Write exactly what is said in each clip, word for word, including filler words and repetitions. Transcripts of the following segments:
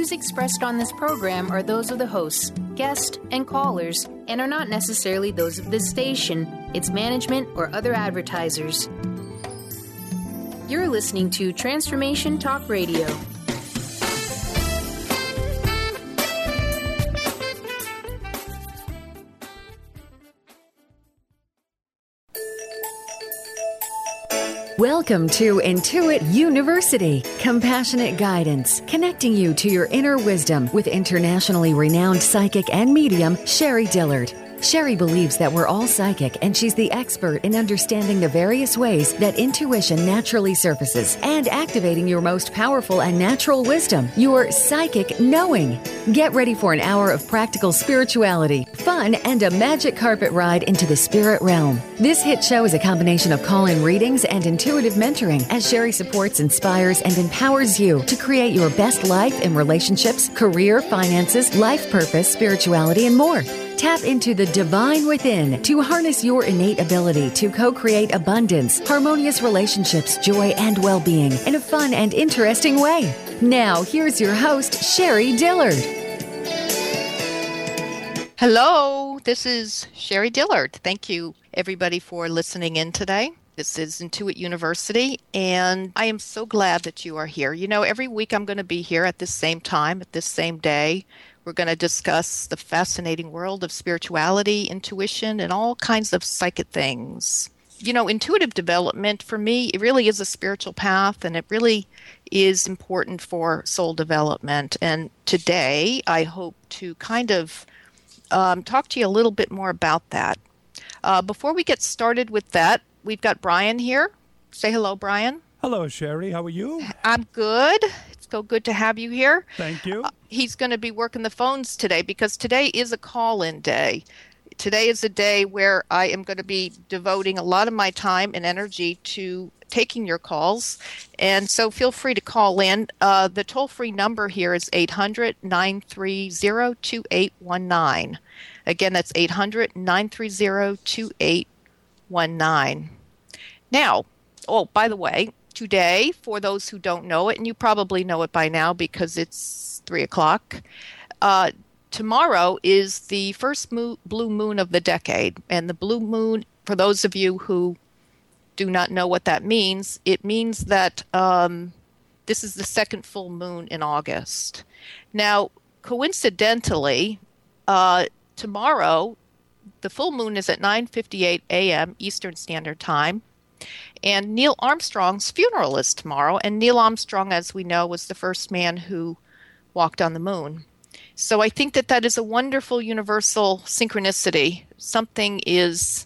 views expressed on this program are those of the hosts, guests, and callers, and are not necessarily those of this station, its management, or other advertisers. You're listening to Transformation Talk Radio. Welcome to Intuit University, compassionate guidance, connecting you to your inner wisdom with internationally renowned psychic and medium, Sherry Dillard. Sherry believes that we're all psychic, and she's the expert in understanding the various ways that intuition naturally surfaces and activating your most powerful and natural wisdom, your psychic knowing. Get ready for an hour of practical spirituality, fun, and a magic carpet ride into the spirit realm. This hit show is a combination of call-in readings and intuitive mentoring, as Sherry supports, inspires, and empowers you to create your best life in relationships, career, finances, life purpose, spirituality, and more. Tap into the divine within to harness your innate ability to co-create abundance, harmonious relationships, joy, and well-being in a fun and interesting way. Now, here's your host, Sherry Dillard. Hello, this is Sherry Dillard. Thank you, everybody, for listening in today. This is Intuit University, and I am so glad that you are here. You know, every week I'm going to be here at this same time, at this same day. We're going to discuss the fascinating world of spirituality, intuition, and all kinds of psychic things. You know, intuitive development, for me, it really is a spiritual path, and it really is important for soul development. And today, I hope to kind of um, talk to you a little bit more about that. Uh, before we get started with that, we've got Brian here. Say hello, Brian. Hello, Sherry. How are you? I'm good. It's so good to have you here. Thank you. Uh, he's going to be working the phones today because today is a call-in day. Today is a day where I am going to be devoting a lot of my time and energy to taking your calls. And so feel free to call in. Uh, the toll-free number here is eight hundred, nine three zero, two eight one nine. Again, that's eight hundred, nine three zero, two eight one nine. Now, oh, by the way, today, for those who don't know it, and you probably know it by now because it's three o'clock, uh, tomorrow is the first mo- blue moon of the decade. And the blue moon, for those of you who do not know what that means, it means that um, this is the second full moon in August. Now, coincidentally, uh, tomorrow, the full moon is at nine fifty-eight a.m. Eastern Standard Time. And Neil Armstrong's funeral is tomorrow. And Neil Armstrong, as we know, was the first man who walked on the moon. So I think that that is a wonderful universal synchronicity. Something is,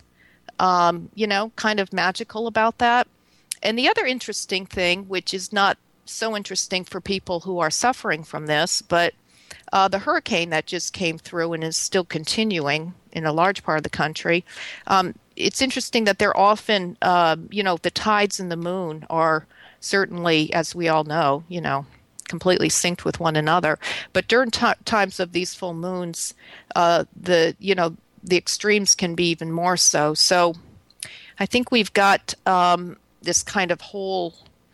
um, you know, kind of magical about that. And the other interesting thing, which is not so interesting for people who are suffering from this, but uh, the hurricane that just came through and is still continuing in a large part of the country, um, it's interesting that they're often, uh, you know, the tides and the moon are certainly, as we all know, you know, completely synced with one another. But during t- times of these full moons, uh, the, you know, the extremes can be even more so. So I think we've got um, this kind of whole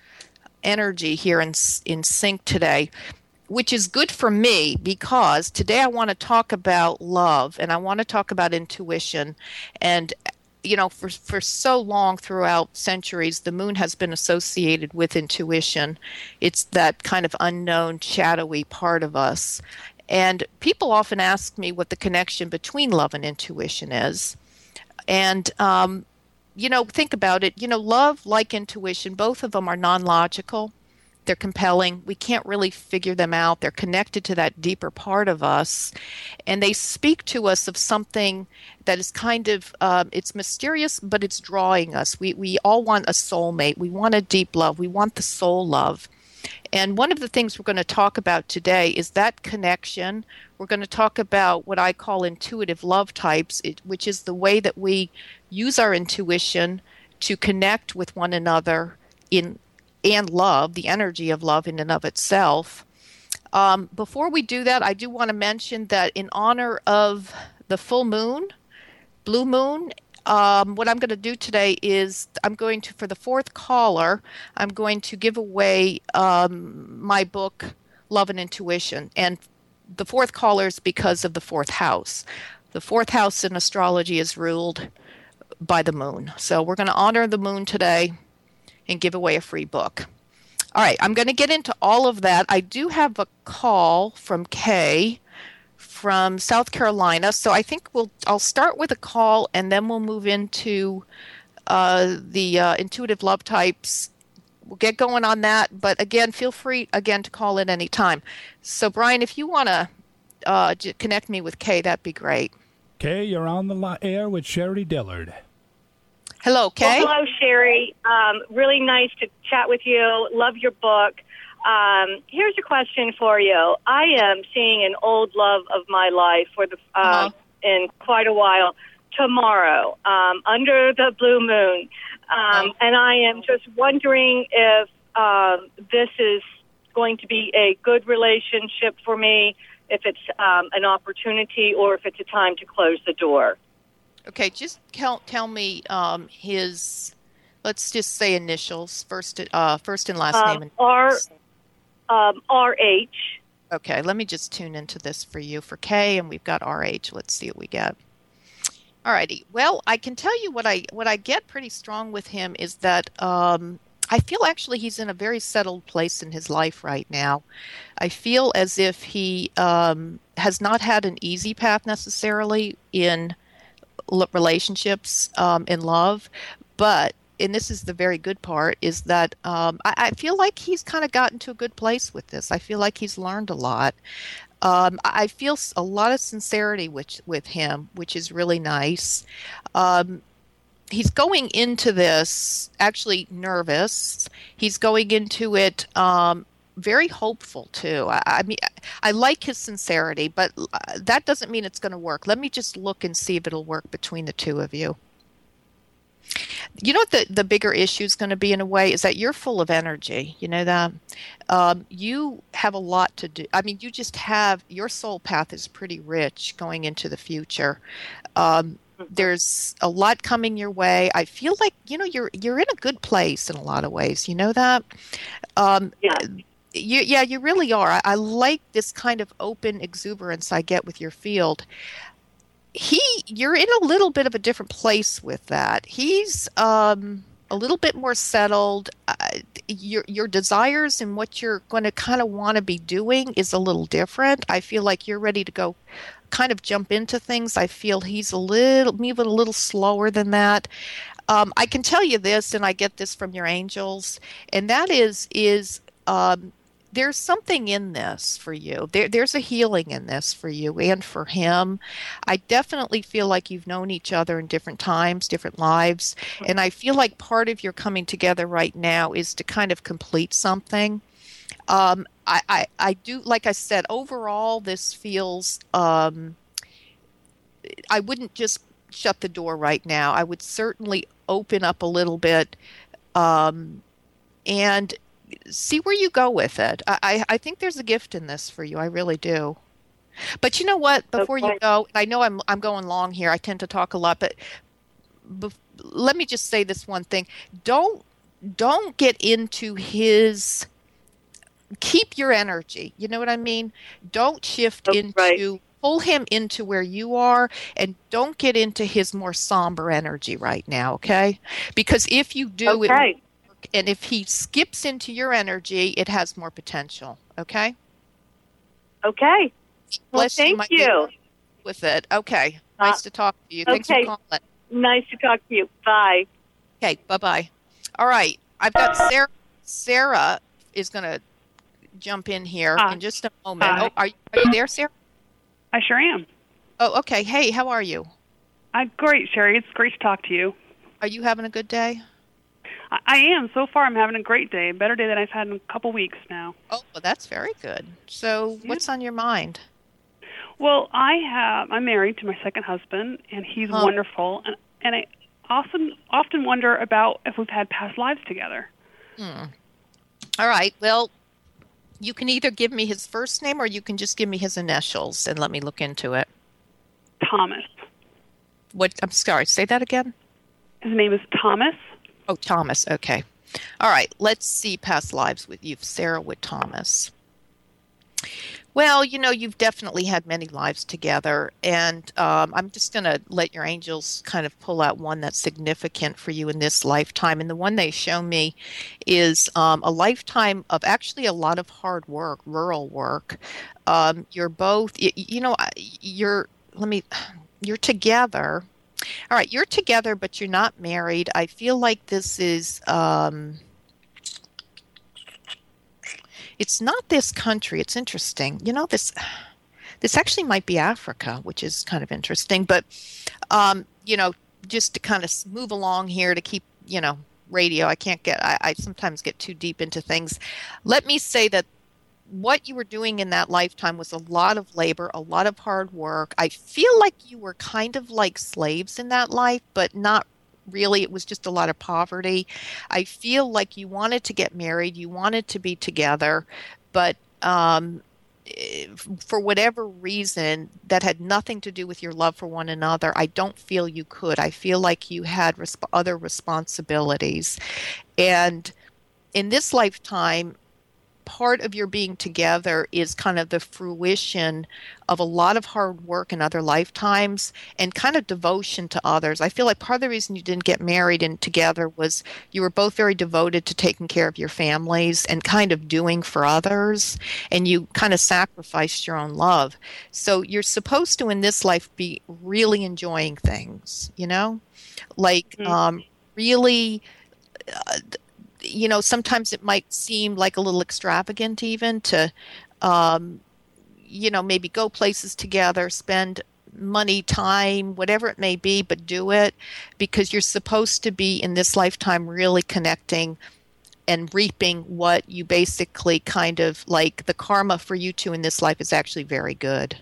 energy here in in sync today, which is good for me because today I want to talk about love and I want to talk about intuition. And you know, for for so long throughout centuries, the moon has been associated with intuition. It's that kind of unknown, shadowy part of us. And people often ask me what the connection between love and intuition is. And, um, you know, think about it. You know, love, like intuition, both of them are non-logical. They're compelling. We can't really figure them out. They're connected to that deeper part of us. And they speak to us of something that is kind of, um, it's mysterious, but it's drawing us. We we all want a soulmate. We want a deep love. We want the soul love. And one of the things we're going to talk about today is that connection. We're going to talk about what I call intuitive love types, it, which is the way that we use our intuition to connect with one another in and love, the energy of love in and of itself. Um, before we do that, I do want to mention that in honor of the full moon, blue moon, um, what I'm going to do today is I'm going to, for the fourth caller, I'm going to give away um, my book, love and intuition. And the fourth caller is because of the fourth house. The fourth house in astrology is ruled by the moon. So we're going to honor the moon today and give away a free book. All right, I'm going to get into all of that. I do have a call from Kay from South Carolina. So I think we'll I'll start with a call and then we'll move into uh, the uh, intuitive love types. We'll get going on that. But again, feel free again to call in any time. So Brian, if you want to uh, j- connect me with Kay, that'd be great. Kay, you're on the li- air with Sherry Dillard. Hello, Kay. Well, hello, Sherry. Um, really nice to chat with you. Love your book. Um, here's a question for you. I am seeing an old love of my life for the uh, uh-huh. in quite a while tomorrow, um, under the blue moon. Um, oh. And I am just wondering if um, this is going to be a good relationship for me, if it's um, an opportunity, or if it's a time to close the door. Okay, just tell, tell me um, his, let's just say initials, first uh, first and last um, name. R, um, R H. Okay, let me just tune into this for you for K, and we've got R H. Let's see what we get. All righty. Well, I can tell you what I what I get pretty strong with him is that um, I feel actually he's in a very settled place in his life right now. I feel as if he um, has not had an easy path necessarily in relationships, um, in love, but, and this is the very good part, is that um, I, I feel like he's kind of gotten to a good place with this. I feel like he's learned a lot. Um, I feel a lot of sincerity with, with him, which is really nice. Um, he's going into this actually nervous. He's going into it um, very hopeful too. I, I mean, I like his sincerity, but that doesn't mean it's going to work. Let me just look and see if it'll work between the two of you. You know what the, the bigger issue is going to be in a way is that you're full of energy. You know that? Um, you have a lot to do. I mean, you just have, your soul path is pretty rich going into the future. Um, there's a lot coming your way. I feel like, you know, you're, you're in a good place in a lot of ways. You know that? Um, yeah. You, yeah, you really are. I, I like this kind of open exuberance I get with your field. He, you're in a little bit of a different place with that. He's um, a little bit more settled. Uh, your your desires and what you're going to kind of want to be doing is a little different. I feel like you're ready to go, kind of jump into things. I feel he's a little, even a little slower than that. Um, I can tell you this, and I get this from your angels, and that is is. Um, There's something in this for you. There, there's a healing in this for you and for him. I definitely feel like you've known each other in different times, different lives. And I feel like part of your coming together right now is to kind of complete something. Um, I, I, I do, like I said, overall, this feels, um, I wouldn't just shut the door right now. I would certainly open up a little bit um, and see where you go with it. I, I think there's a gift in this for you. I really do. But you know what? Before okay. you go, I know I'm I'm going long here. I tend to talk a lot, but bef- let me just say this one thing. Don't don't get into his. Keep your energy. You know what I mean? Don't shift oh, into. Right. Pull him into where you are, and don't get into his more somber energy right now. Okay? Because if you do okay. it. And if he skips into your energy, it has more potential. Okay? Okay. Well, Bless thank you. you. With it. Okay. Nice uh, to talk to you. Thanks okay. for calling. Nice to talk to you. Bye. Okay. Bye-bye. All right. I've got Sarah. Sarah is going to jump in here uh, in just a moment. Uh, oh, are you, are you there, Sarah? I sure am. Oh, okay. Hey, how are you? I'm great, Sherry. It's great to talk to you. Are you having a good day? I am. So far, I'm having a great day. A better day than I've had in a couple weeks now. Oh, well, that's very good. So yeah. What's on your mind? Well, I have, I'm married to my second husband, and he's huh. wonderful. And, and I often, often wonder about if we've had past lives together. Hmm. All right. Well, you can either give me his first name or you can just give me his initials and let me look into it. Thomas. What? I'm sorry. Say that again. His name is Thomas. Oh, Thomas. Okay. All right. Let's see past lives with you, Sarah, with Thomas. Well, you know, you've definitely had many lives together, and um, I'm just going to let your angels kind of pull out one that's significant for you in this lifetime. And the one they show me is um, a lifetime of actually a lot of hard work, rural work. Um, you're both, you, you know, you're, let me, you're together. All right, you're together, but you're not married. I feel like this is... Um, It's not this country. It's interesting. You know, this this actually might be Africa, which is kind of interesting. But, um, you know, just to kind of move along here to keep, you know, radio, I can't get, I, I sometimes get too deep into things. Let me say that what you were doing in that lifetime was a lot of labor, a lot of hard work. I feel like you were kind of like slaves in that life, but not really. It was just a lot of poverty. I feel like you wanted to get married, you wanted to be together, but um, for whatever reason that had nothing to do with your love for one another, I don't feel you could. I feel like you had resp- other responsibilities. And in this lifetime, part of your being together is kind of the fruition of a lot of hard work in other lifetimes and kind of devotion to others. I feel like part of the reason you didn't get married and together was you were both very devoted to taking care of your families and kind of doing for others, and you kind of sacrificed your own love. So you're supposed to in this life be really enjoying things, you know, like mm-hmm. um, really uh, you know, sometimes it might seem like a little extravagant even to, um, you know, maybe go places together, spend money, time, whatever it may be, but do it because you're supposed to be in this lifetime really connecting and reaping what you basically kind of like the karma for you two in this life is actually very good.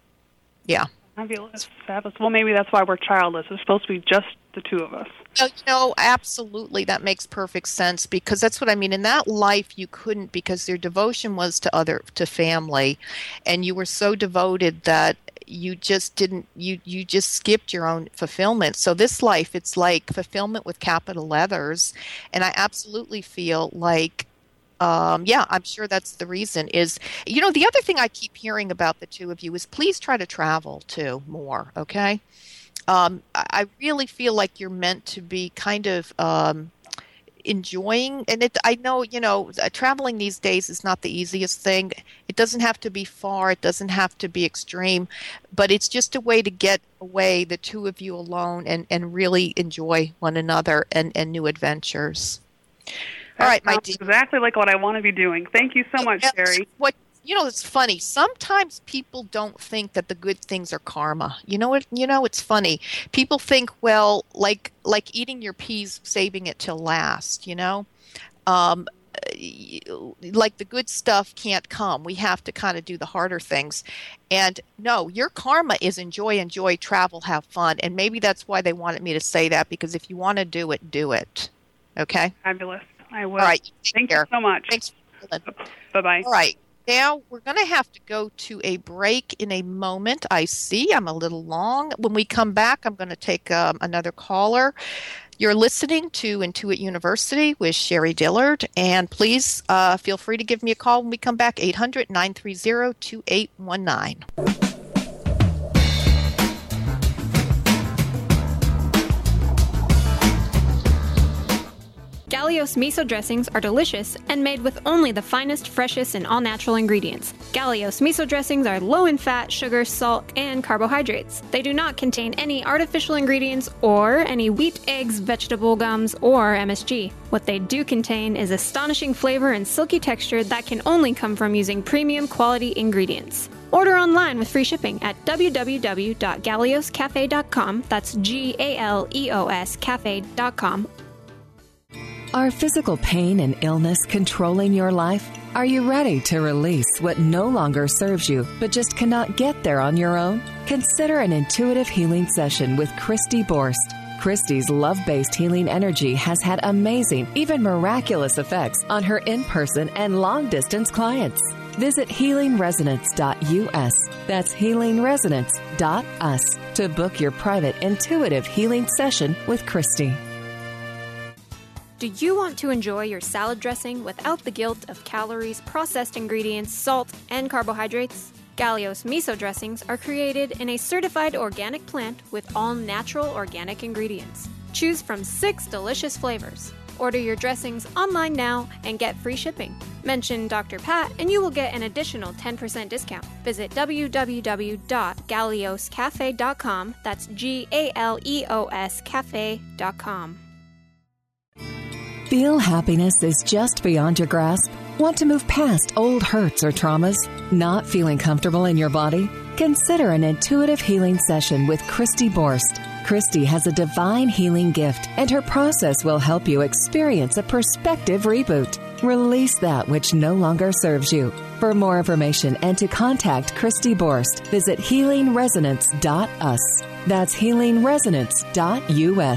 Yeah. Fabulous. Fabulous. Well, maybe that's why we're childless. It's supposed to be just the two of us. You know, absolutely. That makes perfect sense because that's what I mean. In that life, you couldn't because your devotion was to other, to family, and you were so devoted that you just didn't, you, you just skipped your own fulfillment. So this life, it's like fulfillment with capital letters. And I absolutely feel like, Um, yeah, I'm sure that's the reason is, you know, the other thing I keep hearing about the two of you is please try to travel too more. Okay. Um, I really feel like you're meant to be kind of, um, enjoying, and it, I know, you know, traveling these days is not the easiest thing. It doesn't have to be far. It doesn't have to be extreme, but it's just a way to get away, the two of you alone, and, and really enjoy one another and, and new adventures. That All right, my dear. Exactly like what I want to be doing. Thank you so much, Sherry. What you know, it's funny. Sometimes people don't think that the good things are karma. You know what? You know, it's funny. People think, well, like like eating your peas, saving it till last. You know, um, like the good stuff can't come. We have to kind of do the harder things. And no, your karma is enjoy, enjoy, travel, have fun. And maybe that's why they wanted me to say that because if you want to do it, do it. Okay. Fabulous. I will. All right. Thank care. you so much. Thanks. Bye-bye. All right. Now we're going to have to go to a break in a moment. I see I'm a little long. When we come back, I'm going to take um, another caller. You're listening to Intuit University with Sherry Dillard. And please uh, feel free to give me a call when we come back, eight hundred, nine three zero, two eight one nine. Galios miso dressings are delicious and made with only the finest, freshest, and all-natural ingredients. Galios miso dressings are low in fat, sugar, salt, and carbohydrates. They do not contain any artificial ingredients or any wheat, eggs, vegetable gums, or M S G. What they do contain is astonishing flavor and silky texture that can only come from using premium quality ingredients. Order online with free shipping at w w w dot galeos cafe dot com. That's G A L E O S cafe dot com. Are physical pain and illness controlling your life? Are you ready to release what no longer serves you, but just cannot get there on your own? Consider an intuitive healing session with Christy Borst. Christy's love-based healing energy has had amazing, even miraculous effects on her in-person and long-distance clients. Visit healing resonance dot u s. That's healing resonance dot u s to book your private intuitive healing session with Christy. Do you want to enjoy your salad dressing without the guilt of calories, processed ingredients, salt, and carbohydrates? Galios miso dressings are created in a certified organic plant with all natural organic ingredients. Choose from six delicious flavors. Order your dressings online now and get free shipping. Mention Doctor Pat and you will get an additional ten percent discount. Visit w w w dot galeos cafe dot com. That's G A L E O S cafe dot com. Feel happiness is just beyond your grasp? Want to move past old hurts or traumas? Not feeling comfortable in your body? Consider an intuitive healing session with Christy Borst. Christy has a divine healing gift, and her process will help you experience a perspective reboot. Release that which no longer serves you. For more information and to contact Christy Borst, visit healing resonance dot u s. That's healing resonance dot u s.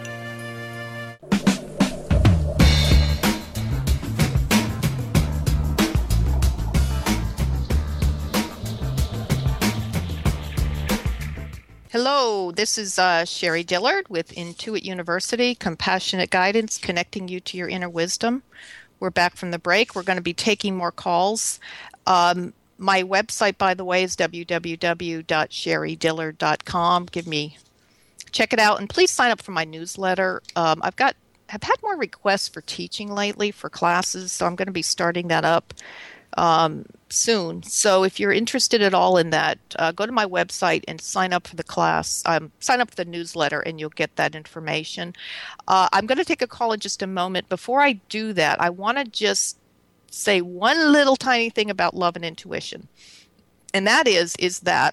Hello, this is uh, Sherry Dillard with Intuit University, Compassionate Guidance, connecting you to your inner wisdom. We're back from the break. We're going to be taking more calls. Um, my website, by the way, is w w w dot sherry dillard dot com. Give me, check it out, and please sign up for my newsletter. Um, I've got, have had more requests for teaching lately for classes, so I'm going to be starting that up um, soon. So if you're interested at all in that, uh, go to my website and sign up for the class. Um, sign up for the newsletter and you'll get that information. Uh, I'm going to take a call in just a moment. Before I do that, I want to just say one little tiny thing about love and intuition. And that is, is that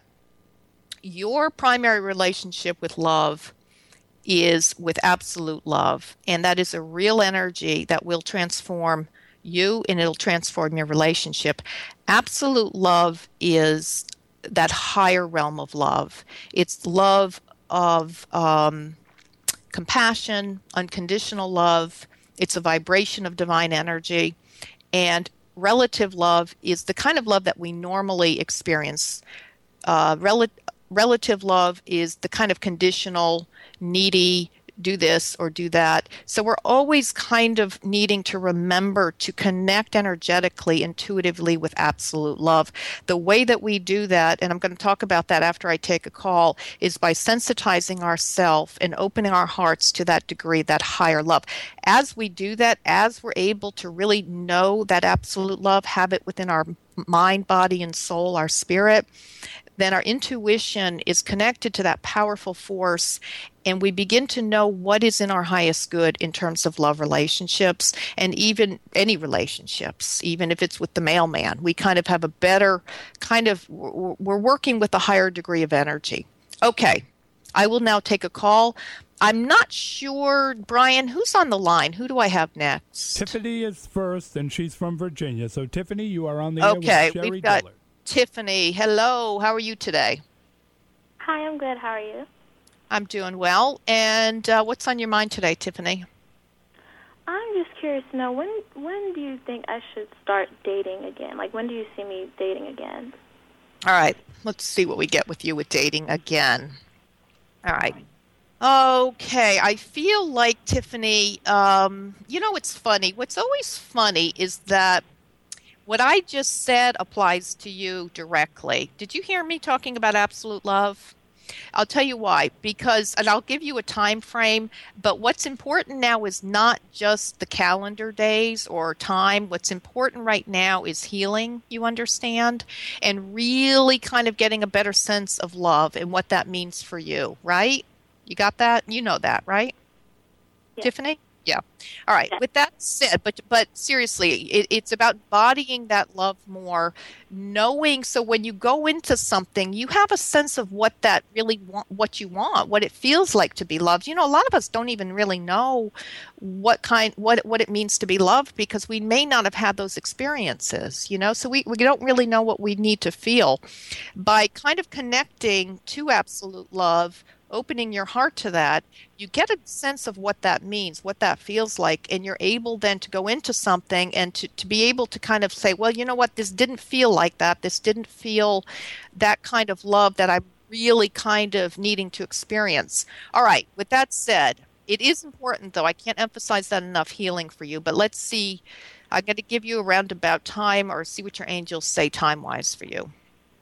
your primary relationship with love is with absolute love. And that is a real energy that will transform you, and it'll transform your relationship. Absolute love is that higher realm of love. It's love of um, compassion, unconditional love. It's a vibration of divine energy. And relative love is the kind of love that we normally experience. Uh, rel- relative love is the kind of conditional, needy, do this or do that. So we're always kind of needing to remember to connect energetically, intuitively with absolute love. The way that we do that, and I'm going to talk about that after I take a call, is by sensitizing ourselves and opening our hearts to that degree, that higher love. As we do that, as we're able to really know that absolute love, have it within our mind, body, and soul, our spirit, then our intuition is connected to that powerful force, and we begin to know what is in our highest good in terms of love relationships, and even any relationships, even if it's with the mailman. We kind of have a better kind of, we're working with a higher degree of energy. Okay, I will now take a call. I'm not sure, Brian, who's on the line? Who do I have next? Tiffany is first, and she's from Virginia. So, Tiffany, you are on the air okay, with Sherry we've got Dillard. Tiffany, hello. How are you today? Hi, I'm good. How are you? I'm doing well. And uh, what's on your mind today, Tiffany? I'm just curious to know, when when do you think I should start dating again? Like, when do you see me dating again? All right. Let's see what we get with you with dating again. All right. Okay. I feel like, Tiffany, um, you know, it's funny. What's always funny is that what I just said applies to you directly. Did you hear me talking about absolute love? I'll tell you why. Because, and I'll give you a time frame, but what's important now is not just the calendar days or time. What's important right now is healing, you understand, and really kind of getting a better sense of love and what that means for you, right? You got that? You know that, right? Yeah. Tiffany? Yeah. All right. Yeah. With that said, but but seriously, it, it's about bodying that love more, knowing. So when you go into something, you have a sense of what that really want, what you want, what it feels like to be loved. You know, a lot of us don't even really know what kind, what what it means to be loved because we may not have had those experiences. You know, so we we don't really know what we need to feel. By kind of connecting to absolute love, opening your heart to that, you get a sense of what that means, what that feels like, and you're able then to go into something and to, to be able to kind of say, well, you know what, this didn't feel like that. This didn't feel that kind of love that I'm really kind of needing to experience. All right, with that said, It is important, though. I can't emphasize that enough, healing for you. But let's see. I'm going to give you a roundabout time or see what your angels say time-wise for you.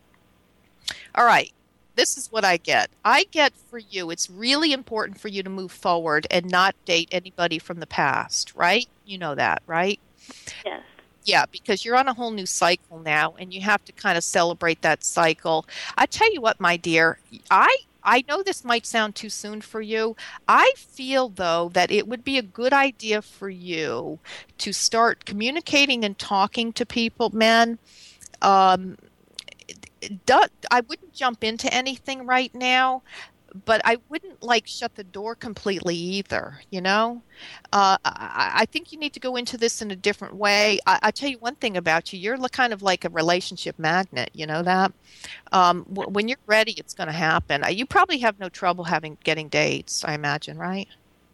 All right. This is what I get. I get for you, it's really important for you to move forward and not date anybody from the past, right? You know that, right? Yes. Yeah, because you're on a whole new cycle now, and you have to kind of celebrate that cycle. I tell you what, my dear, I I know this might sound too soon for you. I feel, though, that it would be a good idea for you to start communicating and talking to people, men. Um, do, I wouldn't jump into anything right now, but I wouldn't like shut the door completely either, you know? Uh, I, I think you need to go into this in a different way. I, I tell you one thing about you, you're li- kind of like a relationship magnet, you know that? Um, w- when you're ready, it's going to happen. Uh, You probably have no trouble having getting dates, I imagine, right?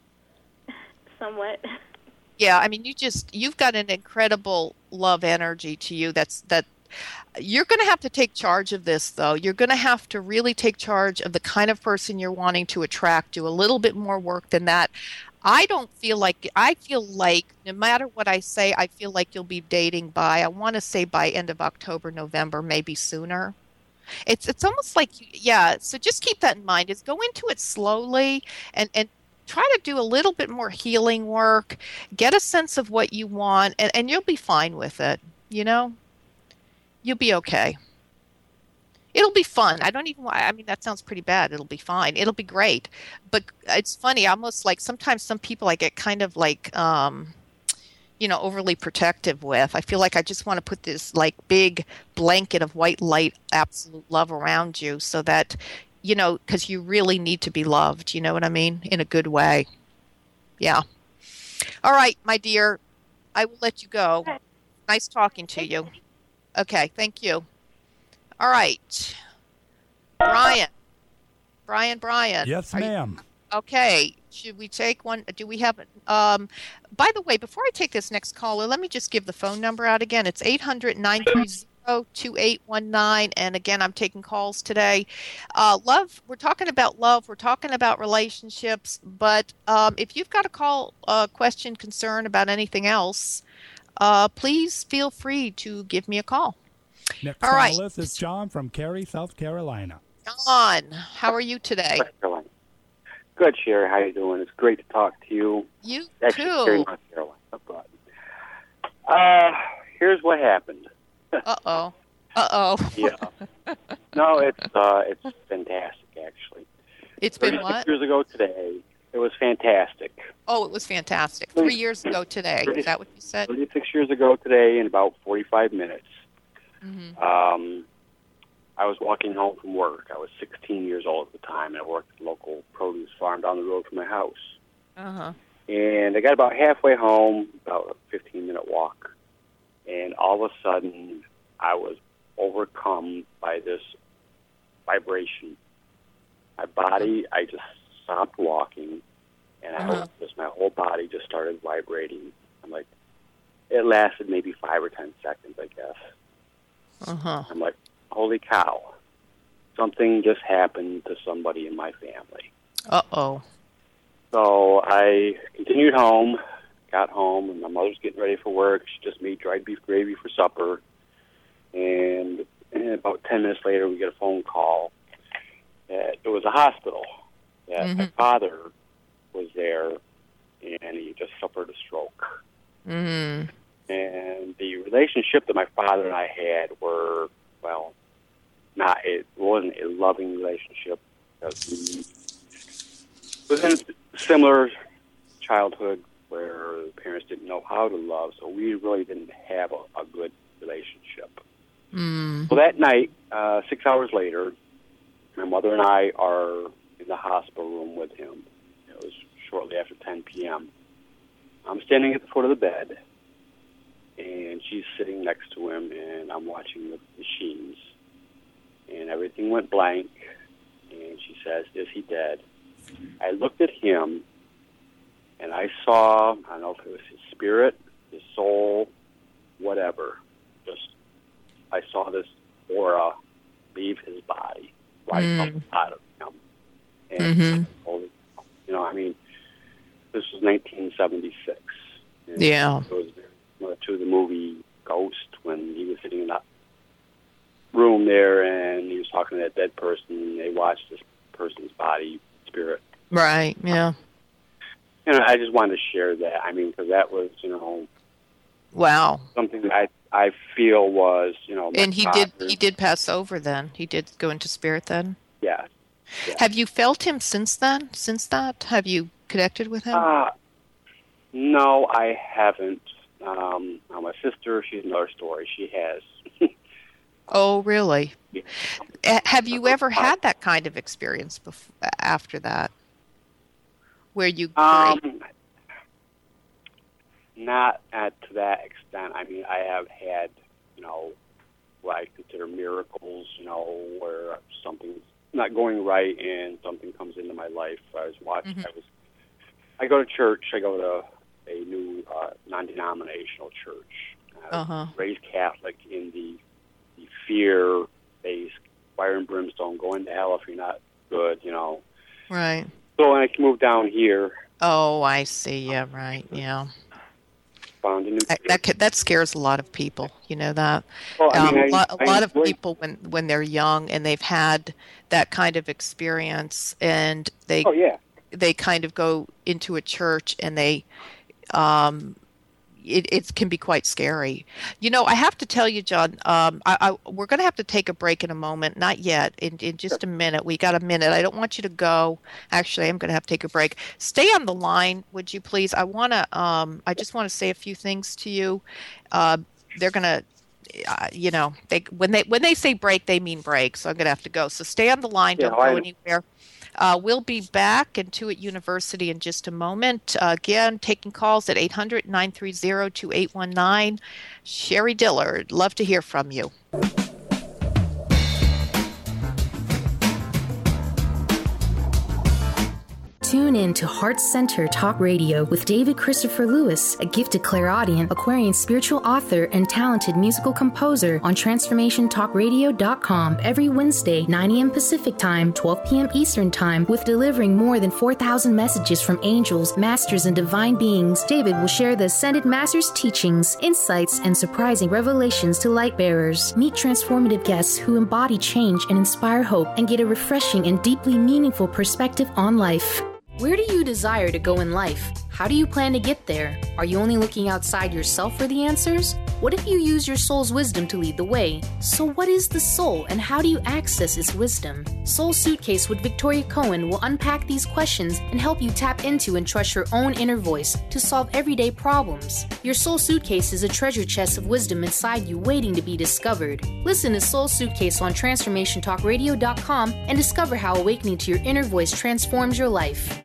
Somewhat. Yeah, I mean, you just, you've got an incredible love energy to you that's, that, you're going to have to take charge of this, though. You're going to have to really take charge of the kind of person you're wanting to attract. Do a little bit more work than that. I don't feel like, I feel like no matter what I say, I feel like you'll be dating by, I want to say by end of October, November, maybe sooner. It's it's almost like, yeah, so just keep that in mind. Is go into it slowly and, and try to do a little bit more healing work, get a sense of what you want, and, and you'll be fine with it, you know? You'll be okay. It'll be fun. I don't even want, I mean, that sounds pretty bad. It'll be fine. It'll be great. But it's funny, almost like sometimes some people I get kind of like, um, you know, overly protective with. I feel like I just want to put this like big blanket of white light, absolute love around you so that, you know, because you really need to be loved. You know what I mean? In a good way. Yeah. All right, my dear, I will let you go. Nice talking to you. Okay, thank you. All right. Brian. Brian, Brian. Yes, Are you- ma'am. Okay. Should we take one? Do we have um by the way, before I take this next caller, let me just give the phone number out again. It's eight hundred, nine three zero, two eight one nine. And again, I'm taking calls today. Uh, love, we're talking about love. We're talking about relationships. But um, if you've got a call, uh, question, concern about anything else, uh, please feel free to give me a call. Next All right. on the list is John from Cary, South Carolina. John, how are you today? Good, Sherry. How you doing? It's great to talk to you. You Actually, too. Cary, North Carolina. But, uh, here's what happened. Uh-oh. Uh-oh. Yeah. No, it's uh, it's fantastic, actually. It's been what? thirty-six years ago today, it was fantastic. Oh, it was fantastic. Three years ago today. Is that what you said? thirty-six years ago today in about forty-five minutes. Mm-hmm. Um, I was walking home from work. I was sixteen years old at the time, and I worked at a local produce farm down the road from my house. Uh-huh. And I got about halfway home, about a fifteen-minute walk, and all of a sudden I was overcome by this vibration. My body, I just stopped walking, and I Uh-huh. just my whole body just started vibrating. I'm like, it lasted maybe five or ten seconds, I guess. Uh-huh. I'm like, holy cow, something just happened to somebody in my family. Uh-oh. So I continued home, got home, and my mother's getting ready for work. She just made dried beef gravy for supper. And, and about ten minutes later, we get a phone call. That it was a hospital. That Mm-hmm. my father was there, and he just suffered a stroke. Mm-hmm. And the relationship that my father and I had were, well, not it wasn't a loving relationship. Because we was in a similar childhood where the parents didn't know how to love, so we really didn't have a, a good relationship. Mm. So that night, uh, six hours later, my mother and I are in the hospital room with him. It was shortly after ten p.m. I'm standing at the foot of the bed, and she's sitting next to him, and I'm watching the machines. And everything went blank, and she says, "Is he dead?" I looked at him, and I saw, I don't know if it was his spirit, his soul, whatever. Just, I saw this aura leave his body, right Mm. up out of him. And, Mm-hmm. holy, you know, I mean, this was nineteen seventy-six. And yeah. It was uh, to the movie Ghost when he was sitting in that room there and he was talking to that dead person and they watched this person's body, spirit. Right, yeah. And I just wanted to share that. I mean, because that was, you know, wow, something that I I feel was, you know, and he father. did he did pass over then. He did go into spirit then. Yeah. yeah. Have you felt him since then? Since that, have you connected with him? Uh, no, I haven't. Um, now my sister, she's another story. She has. Oh, really? Yeah. Have you ever had that kind of experience before, after that? Where you um, not at to that extent. I mean, I have had, you know, what I consider miracles, you know, where something's not going right and something comes into my life. I was watching, mm-hmm. I was, I go to church, I go to a new uh, non-denominational church. I was uh-huh. raised Catholic in the, the fear-based fire and brimstone, going to hell if you're not good, you know. Right. So when I moved down here. Oh, I see. Yeah, right. Yeah. Found a new that, that that scares a lot of people. You know that. Well, I mean, um, I, a lot, a I lot of enjoy... people when when they're young and they've had that kind of experience, and they oh, yeah. they kind of go into a church and they. Um, It, it can be quite scary. You know, I have to tell you, John, um, I, I, we're going to have to take a break in a moment. Not yet. In, in just a minute. We got a minute. I don't want you to go. Actually, I'm going to have to take a break. Stay on the line, would you please? I want to, um, I just want to say a few things to you. Uh, they're going to, uh, you know, they when they when they say break, they mean break. So I'm going to have to go. So stay on the line. Yeah, don't I... go anywhere. Uh, we'll be back Intuit University in just a moment. Uh, again, taking calls at eight hundred, nine three zero, two eight one nine. Sherry Dillard, love to hear from you. Tune in to Heart Center Talk Radio with David Christopher Lewis, a gifted clairaudient, Aquarian spiritual author, and talented musical composer on transformation talk radio dot com every Wednesday, nine a.m. Pacific Time, twelve p.m. Eastern Time, with delivering more than four thousand messages from angels, masters, and divine beings. David will share the Ascended Masters' teachings, insights, and surprising revelations to light bearers. Meet transformative guests who embody change and inspire hope and get a refreshing and deeply meaningful perspective on life. Where do you desire to go in life? How do you plan to get there? Are you only looking outside yourself for the answers? What if you use your soul's wisdom to lead the way? So what is the soul and how do you access its wisdom? Soul Suitcase with Victoria Cohen will unpack these questions and help you tap into and trust your own inner voice to solve everyday problems. Your Soul Suitcase is a treasure chest of wisdom inside you waiting to be discovered. Listen to Soul Suitcase on transformation talk radio dot com and discover how awakening to your inner voice transforms your life.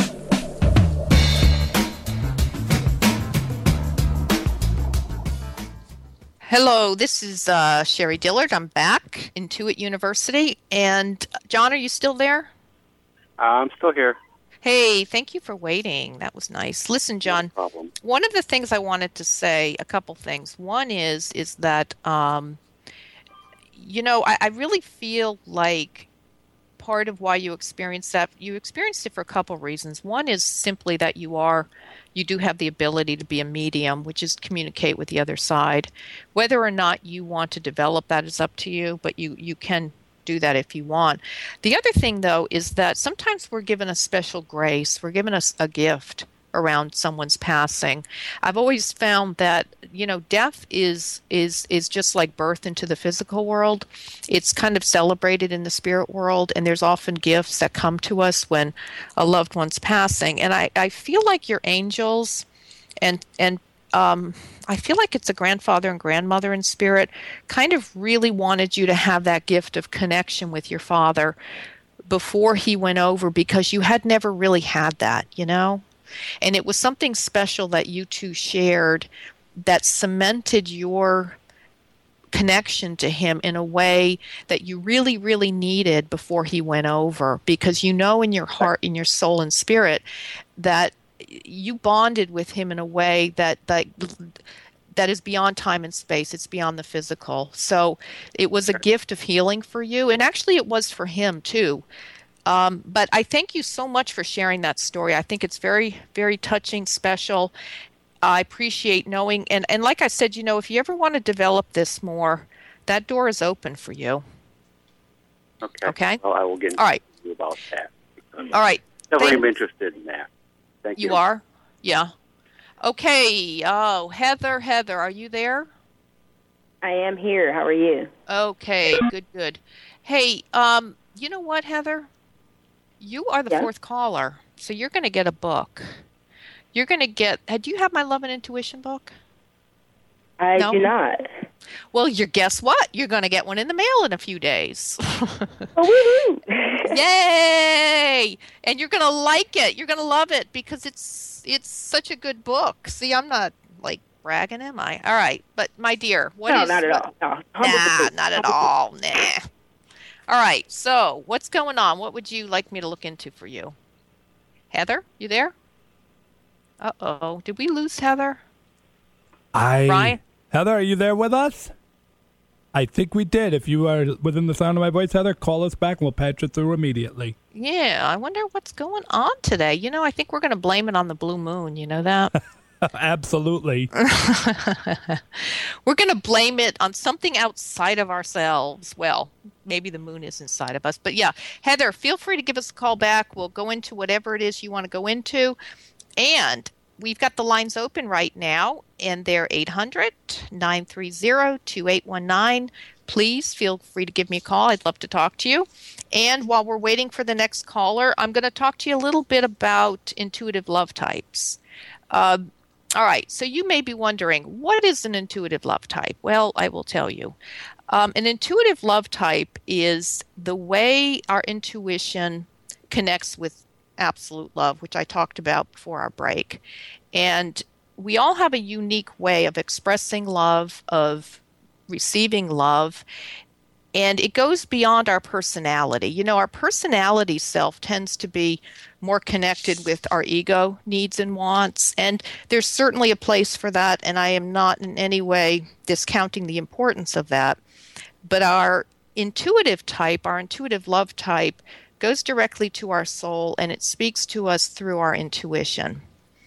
Hello, this is uh, Sherry Dillard. I'm back, Intuit University. And John, are you still there? Uh, I'm still here. Hey, thank you for waiting. That was nice. Listen, John, no problem. One of the things I wanted to say, a couple things. One is is that, um, you know, I, I really feel like part of why you experienced that, you experienced it for a couple of reasons. One is simply that you are, you do have the ability to be a medium, which is communicate with the other side. Whether or not you want to develop that is up to you, but you, you can do that if you want. The other thing, though, is that sometimes we're given a special grace. We're given us a gift around someone's passing. I've always found that, you know, death is is is just like birth into the physical world. It's kind of celebrated in the spirit world, and there's often gifts that come to us when a loved one's passing. And I, I feel like your angels and and um, I feel like it's a grandfather and grandmother in spirit kind of really wanted you to have that gift of connection with your father before he went over, because you had never really had that, you know? And it was something special that you two shared that cemented your connection to him in a way that you really, really needed before he went over, because you know in your heart, in your soul and spirit, that you bonded with him in a way that that that is beyond time and space. It's beyond the physical. So it was a gift of healing for you, and actually it was for him too. Um, but I thank you so much for sharing that story. I think it's very, very touching, special. I appreciate knowing. And, and like I said, you know, if you ever want to develop this more, that door is open for you. Okay. Okay. Well, I will get in All right. touch with you about that. All right. Definitely Thank- am interested in that. Thank you. You are? Yeah. Okay. Oh, Heather, Heather, are you there? I am here. How are you? Okay. Good, good. Hey, um, you know what, Heather? You are the Yeah? fourth caller, so you're going to get a book. You're going to get, uh, do you have my Love and Intuition book? I No? do not. Well, you guess what? You're going to get one in the mail in a few days. Oh, woo-hoo! Yay! And you're going to like it. You're going to love it because it's it's such a good book. See, I'm not like bragging, am I? All right, but my dear, what no, is not at what- all. No. Nah, not at all. Nah. All right. So, what's going on? What would you like me to look into for you? Heather, you there? Uh-oh. Did we lose Heather? I Ryan? Heather, are you there with us? I think we did. If you are within the sound of my voice, Heather, call us back and we'll patch it through immediately. Yeah, I wonder what's going on today. You know, I think we're going to blame it on the blue moon. You know that? Absolutely. We're going to blame it on something outside of ourselves. Well, maybe the moon is inside of us. But yeah, Heather, feel free to give us a call back. We'll go into whatever it is you want to go into. And we've got the lines open right now, and they're eight hundred, nine three zero, two eight one nine. Please feel free to give me a call. I'd love to talk to you. And while we're waiting for the next caller, I'm going to talk to you a little bit about intuitive love types. Uh, all right, so you may be wondering, what is an intuitive love type? Well, I will tell you. Um, an intuitive love type is the way our intuition connects with absolute love, which I talked about before our break. And we all have a unique way of expressing love, of receiving love, and it goes beyond our personality. You know, our personality self tends to be more connected with our ego needs and wants, and there's certainly a place for that, and I am not in any way discounting the importance of that. But our intuitive type, our intuitive love type, goes directly to our soul, and it speaks to us through our intuition.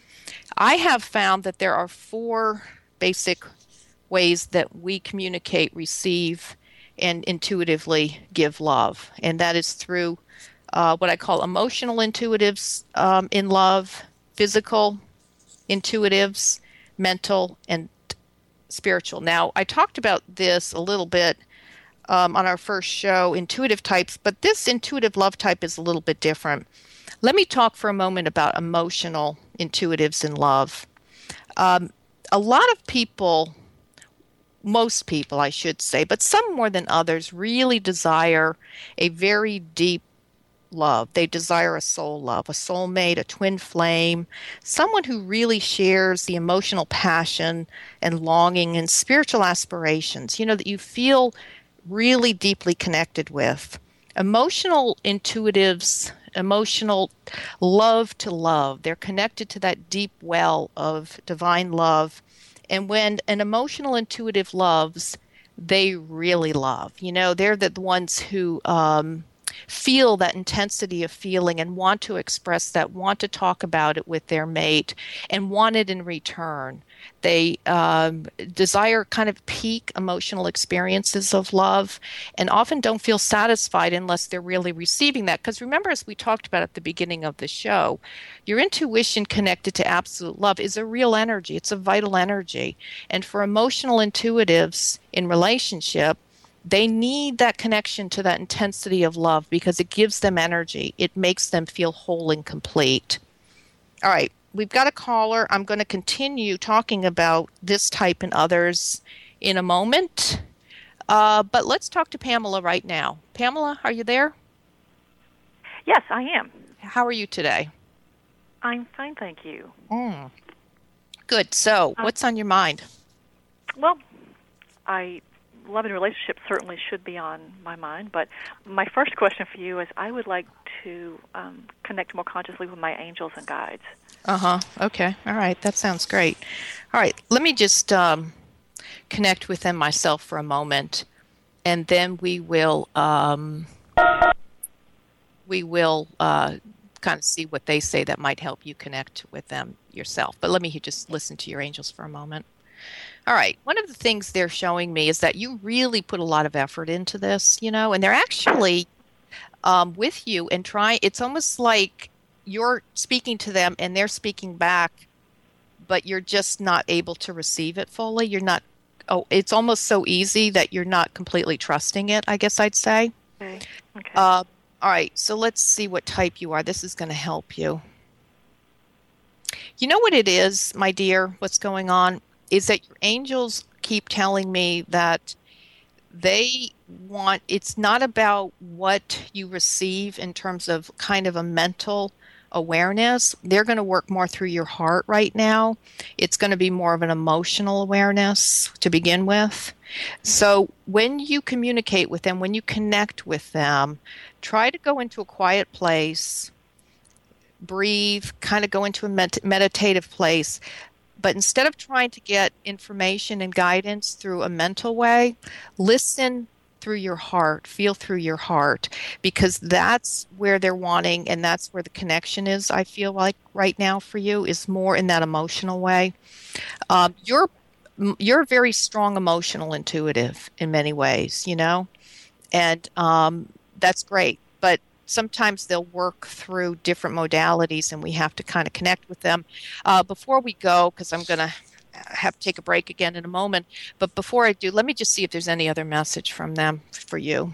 I have found that there are four basic ways that we communicate, receive, and intuitively give love. And that is through uh, what I call emotional intuitives um, in love, physical intuitives, mental, and spiritual. Now, I talked about this a little bit um, on our first show, intuitive types, but this intuitive love type is a little bit different. Let me talk for a moment about emotional intuitives in love. Um, a lot of people, most people I should say, but some more than others, really desire a very deep love. They desire a soul love, a soulmate, a twin flame, someone who really shares the emotional passion and longing and spiritual aspirations, you know, that you feel really deeply connected with. Emotional intuitives, emotional love to love, they're connected to that deep well of divine love. And when an emotional intuitive loves, they really love. You know, they're the ones who um, feel that intensity of feeling and want to express that, want to talk about it with their mate, and want it in return. They um, desire kind of peak emotional experiences of love and often don't feel satisfied unless they're really receiving that. Because remember, as we talked about at the beginning of the show, your intuition connected to absolute love is a real energy. It's a vital energy. And for emotional intuitives in relationship, they need that connection to that intensity of love because it gives them energy. It makes them feel whole and complete. All right. We've got a caller. I'm going to continue talking about this type and others in a moment. Uh, but let's talk to Pamela right now. Pamela, are you there? Yes, I am. How are you today? I'm fine, thank you. Mm. Good. So, Uh, what's on your mind? Well, I love and relationships certainly should be on my mind, but my first question for you is I would like to um, connect more consciously with my angels and guides. Uh-huh. Okay. All right. That sounds great. All right. Let me just um, connect with them myself for a moment, and then we will um, we will uh, kind of see what they say that might help you connect with them yourself. But let me just listen to your angels for a moment. All right. One of the things they're showing me is that you really put a lot of effort into this, you know, and they're actually um, with you and try. It's almost like you're speaking to them and they're speaking back, but you're just not able to receive it fully. You're not, oh, it's almost so easy that you're not completely trusting it, I guess I'd say. Okay. Okay. Uh, all right. So let's see what type you are. This is going to help you. You know what it is, my dear, what's going on is that your angels keep telling me that they want, it's not about what you receive in terms of kind of a mental awareness. They're going to work more through your heart right now. It's going to be more of an emotional awareness to begin with. So when you communicate with them, when you connect with them, try to go into a quiet place, breathe, kind of go into a med- meditative place. But instead of trying to get information and guidance through a mental way, listen through your heart, feel through your heart, because that's where they're wanting, and that's where the connection is, I feel like right now for you, is more in that emotional way. Um, you're you're very strong, emotional, intuitive in many ways, you know, and um, that's great. But sometimes they'll work through different modalities and we have to kind of connect with them. Uh, before we go, because I'm going to have to take a break again in a moment, but before I do, let me just see if there's any other message from them for you.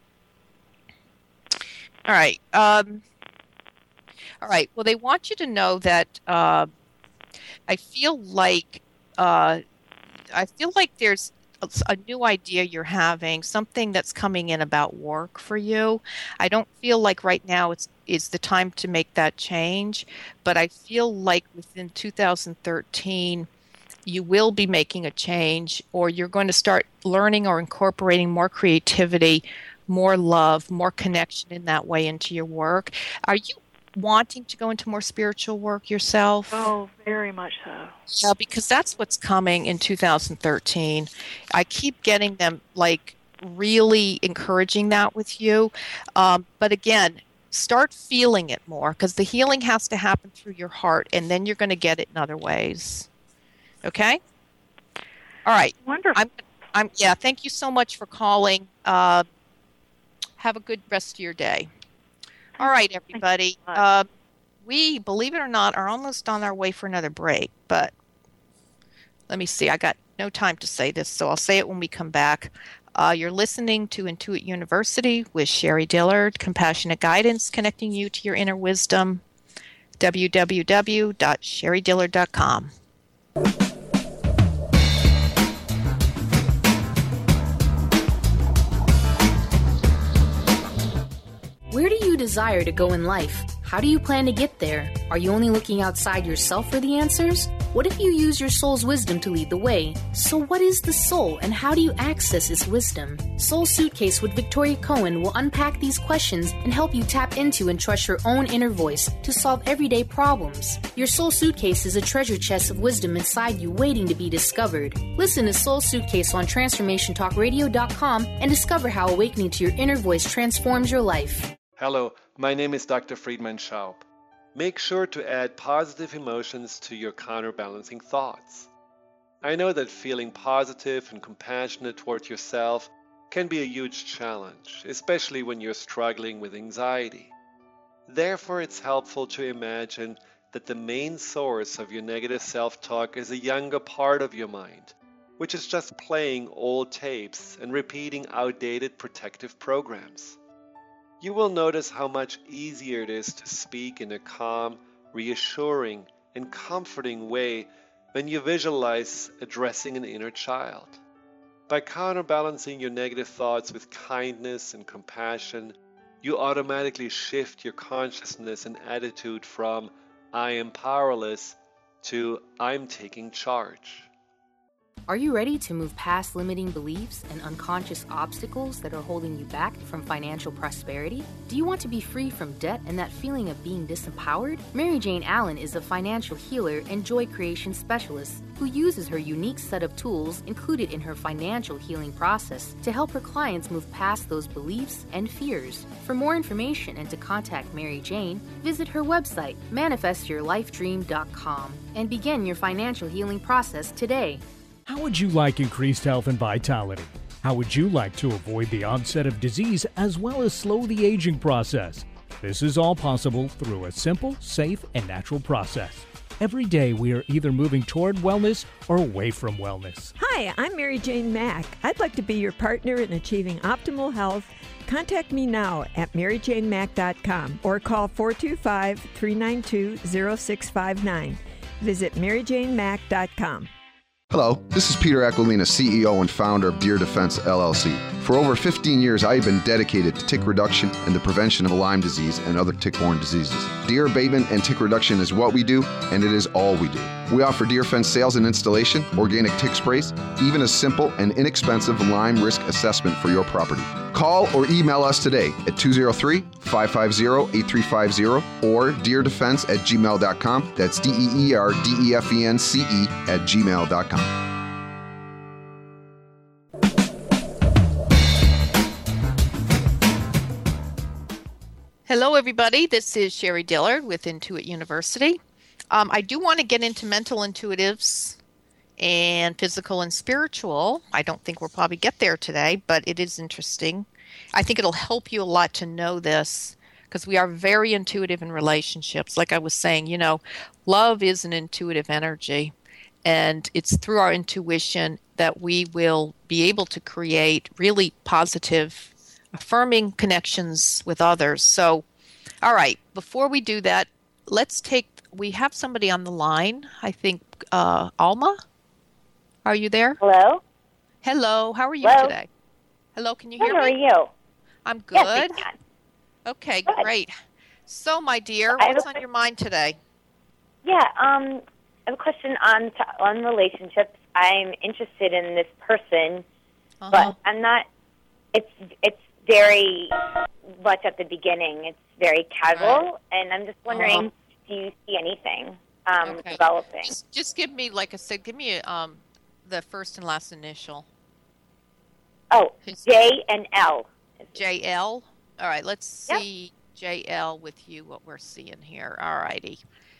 All right. Um, all right. Well, they want you to know that uh, I feel like uh, I feel like there's a new idea you're having, something that's coming in about work for you. I don't feel like right now it's is the time to make that change, but I feel like within two thousand thirteen, you will be making a change, or you're going to start learning or incorporating more creativity, more love, more connection in that way into your work. Are you wanting to go into more spiritual work yourself? Oh, very much so. Yeah, because that's what's coming in two thousand thirteen. I keep getting them like really encouraging that with you. Um, but again, start feeling it more, because the healing has to happen through your heart, and then you're going to get it in other ways. Okay? All right. Wonderful. I'm, I'm, yeah, thank you so much for calling. Uh, have a good rest of your day. All right, everybody. Uh, we, believe it or not, are almost on our way for another break, but let me see. I got no time to say this, so I'll say it when we come back. Uh, you're listening to Intuit University with Sherry Dillard, Compassionate Guidance, connecting you to your inner wisdom. w w w dot sherry dillard dot com. Where do you desire to go in life? How do you plan to get there? Are you only looking outside yourself for the answers? What if you use your soul's wisdom to lead the way? So what is the soul, and how do you access its wisdom? Soul Suitcase with Victoria Cohen will unpack these questions and help you tap into and trust your own inner voice to solve everyday problems. Your Soul Suitcase is a treasure chest of wisdom inside you waiting to be discovered. Listen to Soul Suitcase on transformation talk radio dot com and discover how awakening to your inner voice transforms your life. Hello, my name is Doctor Friedman Schaub. Make sure to add positive emotions to your counterbalancing thoughts. I know that feeling positive and compassionate toward yourself can be a huge challenge, especially when you're struggling with anxiety. Therefore, it's helpful to imagine that the main source of your negative self-talk is a younger part of your mind, which is just playing old tapes and repeating outdated protective programs. You will notice how much easier it is to speak in a calm, reassuring, and comforting way when you visualize addressing an inner child. By counterbalancing your negative thoughts with kindness and compassion, you automatically shift your consciousness and attitude from "I am powerless" to "I'm taking charge." Are you ready to move past limiting beliefs and unconscious obstacles that are holding you back from financial prosperity? Do you want to be free from debt and that feeling of being disempowered? Mary Jane Allen is a financial healer and joy creation specialist who uses her unique set of tools included in her financial healing process to help her clients move past those beliefs and fears. For more information and to contact Mary Jane, visit her website, manifest your life dream dot com, and begin your financial healing process today. How would you like increased health and vitality? How would you like to avoid the onset of disease as well as slow the aging process? This is all possible through a simple, safe, and natural process. Every day we are either moving toward wellness or away from wellness. Hi, I'm Mary Jane Mack. I'd like to be your partner in achieving optimal health. Contact me now at mary jane mack dot com or call four two five, three nine two, zero six five nine. Visit mary jane mack dot com. Hello, this is Peter Aquilina, C E O and founder of Deer Defense, L L C. For over fifteen years, I have been dedicated to tick reduction and the prevention of Lyme disease and other tick-borne diseases. Deer abatement and tick reduction is what we do, and it is all we do. We offer deer fence sales and installation, organic tick sprays, even a simple and inexpensive Lyme risk assessment for your property. Call or email us today at two oh three, five five zero, eight three five zero or deer defense at gmail dot com. That's D E E R D E F E N C E at gmail dot com. Hello, everybody. This is Sherry Dillard with Intuit University. Um, I do want to get into mental intuitives and physical and spiritual. I don't think we'll probably get there today, but it is interesting. I think it'll help you a lot to know this because we are very intuitive in relationships. Like I was saying, you know, love is an intuitive energy, and it's through our intuition that we will be able to create really positive, affirming connections with others. So, all right, before we do that, let's take, we have somebody on the line, I think, uh, Alma, are you there? Hello? Hello, how are you Hello? today? Hello, can you Good, hear me? how are you? I'm good. Yes, I can. Okay, Good. great. So, my dear, I have what's a on quick- your mind today? Yeah, um, I have a question on on relationships. I'm interested in this person, Uh-huh. but I'm not, it's it's very much at the beginning. It's very casual, and I'm just wondering, Uh-huh. do you see anything um, Okay. developing? Just, just give me, like I said, give me um, the first and last initial. Oh, J and L. J L? All right, let's Yep. see J L with you, what we're seeing here. All righty.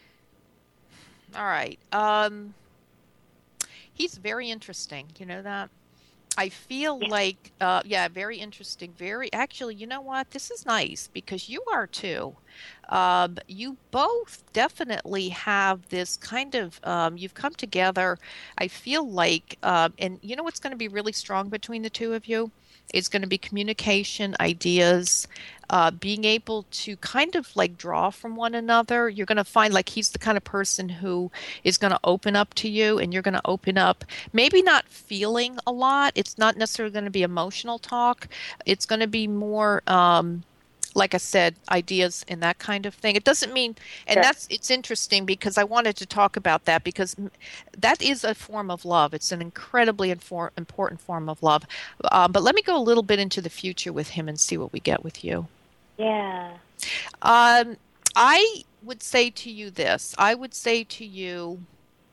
All right. Um, he's very interesting. You know that? I feel like, uh, yeah, very interesting. Very, actually, you know what? This is nice because you are too. Um, you both definitely have this kind of, um, you've come together. I feel like, um, and you know what's going to be really strong between the two of you? It's going to be communication, ideas, uh, being able to kind of like draw from one another. You're going to find like he's the kind of person who is going to open up to you, and you're going to open up, maybe not feeling a lot. It's not necessarily going to be emotional talk. It's going to be more, um, like I said, ideas and that kind of thing. It doesn't mean, and Sure. that's, it's interesting because I wanted to talk about that because m- that is a form of love. It's an incredibly infor- important form of love. Um, but let me go a little bit into the future with him and see what we get with you. Yeah. Um, I would say to you this. I would say to you,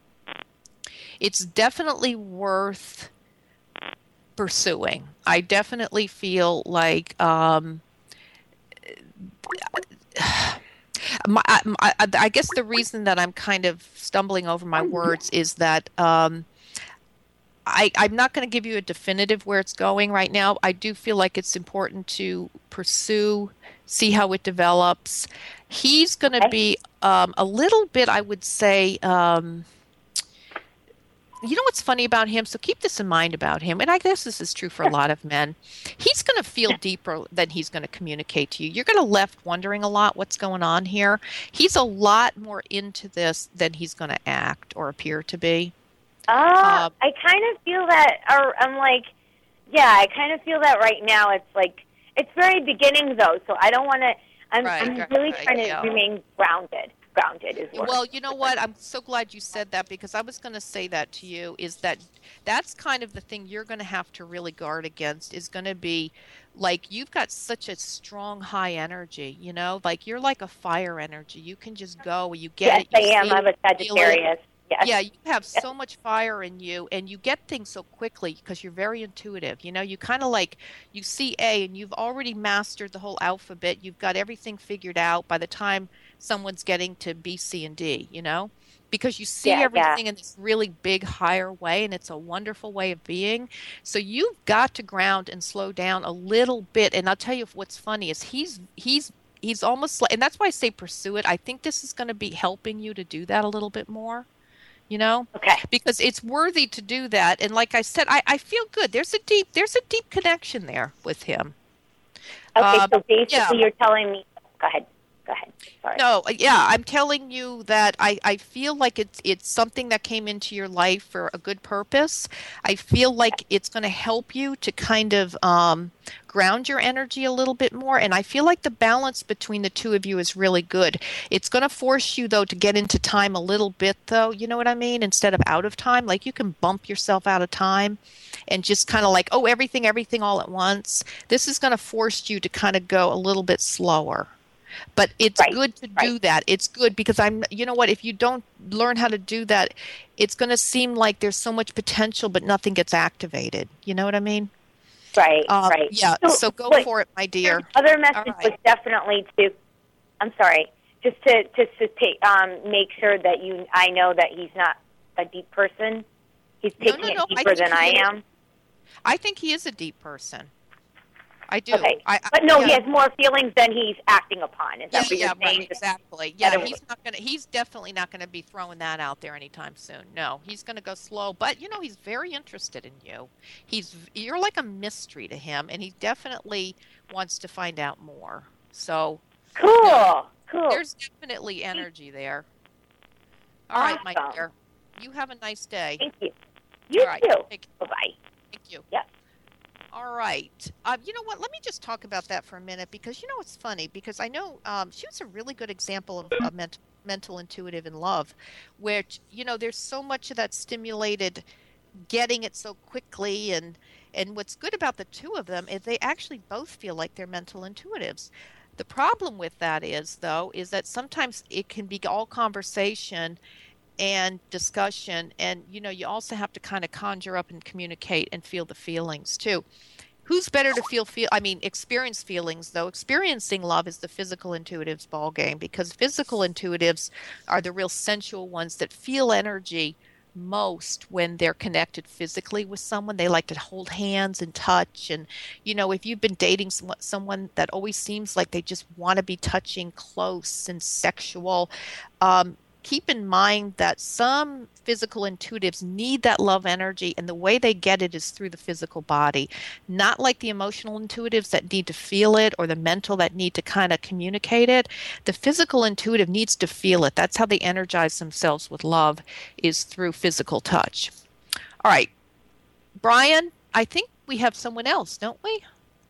it's definitely worth pursuing. I definitely feel like, um, my, I, I guess the reason that I'm kind of stumbling over my words is that um, I, I'm not going to give you a definitive where it's going right now. I do feel like it's important to pursue, see how it develops. He's going to be um, a little bit, I would say, um, you know what's funny about him? So keep this in mind about him, and I guess this is true for a lot of men. He's going to feel deeper than he's going to communicate to you. You're going to left wondering a lot what's going on here. He's a lot more into this than he's going to act or appear to be. Uh, Um, I kind of feel that, or I'm like, yeah, I kind of feel that right now. It's like, it's very beginning though, so I don't want to, I'm, Right, I'm right, really right, trying to yeah. remain grounded. grounded is what. Well, you know what? I'm so glad you said that, because I was going to say that to you, is that that's kind of the thing you're going to have to really guard against, is going to be like, you've got such a strong high energy, you know, like you're like a fire energy. You can just go, you get yes, it. You I am. I'm a Sagittarius. Yes. Yeah, you have yes. so much fire in you, and you get things so quickly because you're very intuitive. You know, you kind of like, you see A and you've already mastered the whole alphabet. You've got everything figured out by the time someone's getting to B, C, and D, you know, because you see yeah, everything yeah. in this really big, higher way, and it's a wonderful way of being. So you've got to ground and slow down a little bit. And I'll tell you what's funny is he's, he's, he's almost like, and that's why I say pursue it. I think this is going to be helping you to do that a little bit more. You know, okay, because it's worthy to do that. And like I said, I, I feel good. There's a deep, there's a deep connection there with him. Okay, um, so basically yeah. you're telling me, go ahead, go ahead. Sorry. No, yeah, I'm telling you that I, I feel like it's, it's something that came into your life for a good purpose. I feel like it's going to help you to kind of um, ground your energy a little bit more. And I feel like the balance between the two of you is really good. It's going to force you, though, to get into time a little bit, though. You know what I mean? Instead of out of time, like you can bump yourself out of time and just kind of like, oh, everything, everything all at once. This is going to force you to kind of go a little bit slower. But it's right, good to right. do that. It's good because I'm, you know what, if you don't learn how to do that, it's going to seem like there's so much potential, but nothing gets activated. You know what I mean? Right, um, right. Yeah, so, so go wait, for it, my dear. Other message right. was definitely to, I'm sorry, just to, to, to take, um, make sure that you, I know that he's not a deep person. He's taking no, no, no. it deeper I than I am. I think he is a deep person. I do. Okay. I, but no, yeah. he has more feelings than he's acting upon. Is that yeah, what yeah, you're saying? right, exactly. Yeah, he's not gonna. He's definitely not gonna be throwing that out there anytime soon. No, he's gonna go slow. But you know, he's very interested in you. He's you're like a mystery to him, and he definitely wants to find out more. So cool, you know, cool. There's definitely energy there. All awesome. right, my dear. You have a nice day. Thank you. You All right, too. Bye bye. Thank you. Yep. All right. Um, you know what? Let me just talk about that for a minute, because you know it's funny, because I know um, she was a really good example of, of mental, mental intuitive in love, where, you know, there's so much of that stimulated getting it so quickly. And, and what's good about the two of them is they actually both feel like they're mental intuitives. The problem with that is, though, is that sometimes it can be all conversation and discussion, and you know, you also have to kind of conjure up and communicate and feel the feelings too. Who's better to feel feel I mean experience feelings, though? Experiencing love is the physical intuitives ball game, because physical intuitives are the real sensual ones that feel energy most when they're connected physically with someone. They like to hold hands and touch. And you know, if you've been dating someone that always seems like they just want to be touching close and sexual, um keep in mind that some physical intuitives need that love energy, and the way they get it is through the physical body. Not like the emotional intuitives that need to feel it, or the mental that need to kind of communicate it. The physical intuitive needs to feel it. That's how they energize themselves with love, is through physical touch. All right. Brian, I think we have someone else, don't we?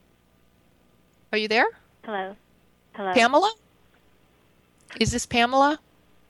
Are you there? Hello. Hello. Pamela? Is this Pamela?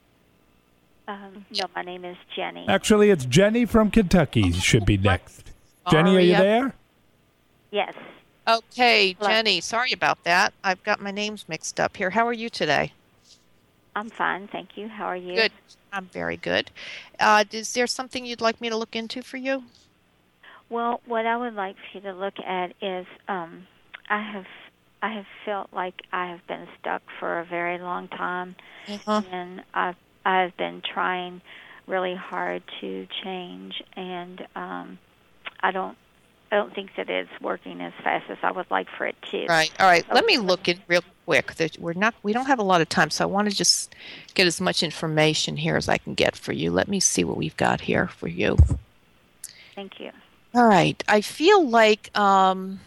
Um, no, my name is Jenny. Actually, it's Jenny from Kentucky should be next. Jenny, are you there? Yes. Okay, Hello. Jenny, sorry about that. I've got my names mixed up here. How are you today? I'm fine, thank you. How are you? Good. I'm very good. Uh, is there something you'd like me to look into for you? Well, what I would like for you to look at is um, I have I have felt like I have been stuck for a very long time, uh-huh. and I've I've been trying really hard to change, and um, I don't I don't think that it's working as fast as I would like for it to. Right. All right. So, Let me look in real quick. We're not. We don't have a lot of time, so I want to just get as much information here as I can get for you. Let me see what we've got here for you. Thank you. All right. I feel like um,